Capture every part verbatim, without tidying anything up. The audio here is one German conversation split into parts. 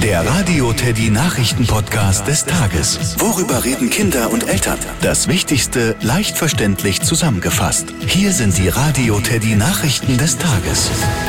Der Radio Teddy Nachrichten-Podcast des Tages. Worüber reden Kinder und Eltern? Das Wichtigste leicht verständlich zusammengefasst. Hier sind die Radio Teddy Nachrichten des Tages.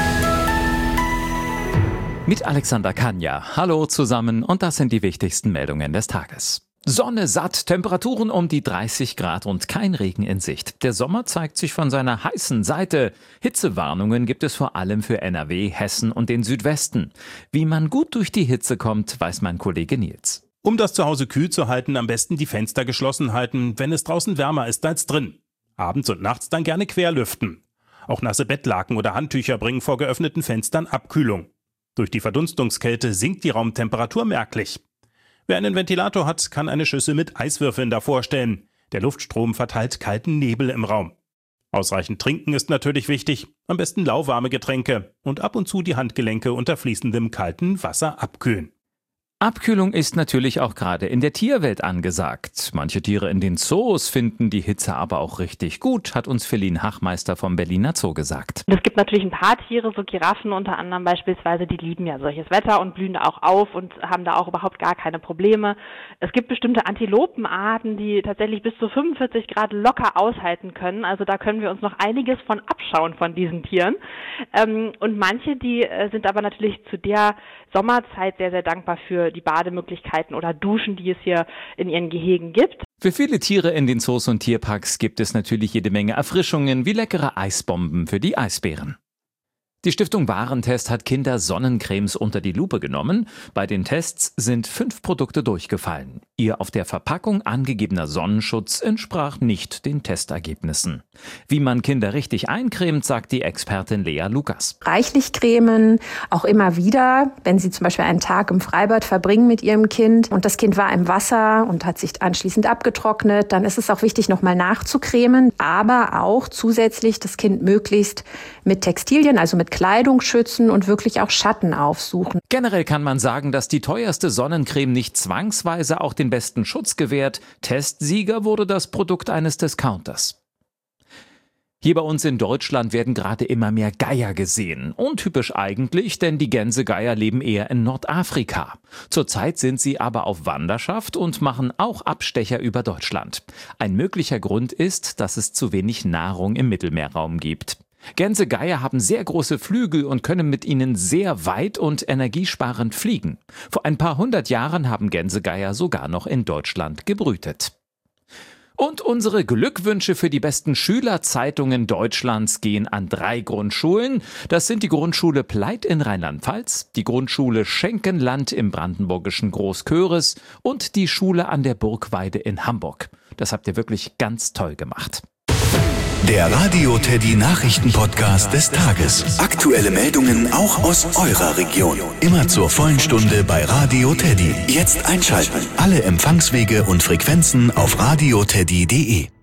Mit Alexander Kanja. Hallo zusammen und das sind die wichtigsten Meldungen des Tages. Sonne satt, Temperaturen um die dreißig Grad und kein Regen in Sicht. Der Sommer zeigt sich von seiner heißen Seite. Hitzewarnungen gibt es vor allem für N R W, Hessen und den Südwesten. Wie man gut durch die Hitze kommt, weiß mein Kollege Nils. Um das Zuhause kühl zu halten, am besten die Fenster geschlossen halten, wenn es draußen wärmer ist als drin. Abends und nachts dann gerne querlüften. Auch nasse Bettlaken oder Handtücher bringen vor geöffneten Fenstern Abkühlung. Durch die Verdunstungskälte sinkt die Raumtemperatur merklich. Wer einen Ventilator hat, kann eine Schüssel mit Eiswürfeln davor stellen. Der Luftstrom verteilt kalten Nebel im Raum. Ausreichend trinken ist natürlich wichtig, am besten lauwarme Getränke und ab und zu die Handgelenke unter fließendem kalten Wasser abkühlen. Abkühlung ist natürlich auch gerade in der Tierwelt angesagt. Manche Tiere in den Zoos finden die Hitze aber auch richtig gut, hat uns Feline Hachmeister vom Berliner Zoo gesagt. Es gibt natürlich ein paar Tiere, so Giraffen unter anderem beispielsweise, die lieben ja solches Wetter und blühen da auch auf und haben da auch überhaupt gar keine Probleme. Es gibt bestimmte Antilopenarten, die tatsächlich bis zu fünfundvierzig Grad locker aushalten können. Also da können wir uns noch einiges von abschauen von diesen Tieren. Und manche, die sind aber natürlich zu der Sommerzeit sehr, sehr dankbar für die Bademöglichkeiten oder Duschen, die es hier in ihren Gehegen gibt. Für viele Tiere in den Zoos und Tierparks gibt es natürlich jede Menge Erfrischungen wie leckere Eisbomben für die Eisbären. Die Stiftung Warentest hat Kinder Sonnencremes unter die Lupe genommen. Bei den Tests sind fünf Produkte durchgefallen. Ihr auf der Verpackung angegebener Sonnenschutz entsprach nicht den Testergebnissen. Wie man Kinder richtig eincremt, sagt die Expertin Lea Lukas. Reichlich cremen, auch immer wieder, wenn Sie zum Beispiel einen Tag im Freibad verbringen mit Ihrem Kind und das Kind war im Wasser und hat sich anschließend abgetrocknet, dann ist es auch wichtig, nochmal nachzucremen, aber auch zusätzlich das Kind möglichst mit Textilien, also mit Kleidung schützen und wirklich auch Schatten aufsuchen. Generell kann man sagen, dass die teuerste Sonnencreme nicht zwangsweise auch den besten Schutz gewährt. Testsieger wurde das Produkt eines Discounters. Hier bei uns in Deutschland werden gerade immer mehr Geier gesehen. Untypisch eigentlich, denn die Gänsegeier leben eher in Nordafrika. Zurzeit sind sie aber auf Wanderschaft und machen auch Abstecher über Deutschland. Ein möglicher Grund ist, dass es zu wenig Nahrung im Mittelmeerraum gibt. Gänsegeier haben sehr große Flügel und können mit ihnen sehr weit und energiesparend fliegen. Vor ein paar hundert Jahren haben Gänsegeier sogar noch in Deutschland gebrütet. Und unsere Glückwünsche für die besten Schülerzeitungen Deutschlands gehen an drei Grundschulen. Das sind die Grundschule Pleit in Rheinland-Pfalz, die Grundschule Schenkenland im brandenburgischen Großköris und die Schule an der Burgweide in Hamburg. Das habt ihr wirklich ganz toll gemacht. Der Radio Teddy Nachrichten-Podcast des Tages. Aktuelle Meldungen auch aus eurer Region. Immer zur vollen Stunde bei Radio Teddy. Jetzt einschalten. Alle Empfangswege und Frequenzen auf radioteddy punkt de.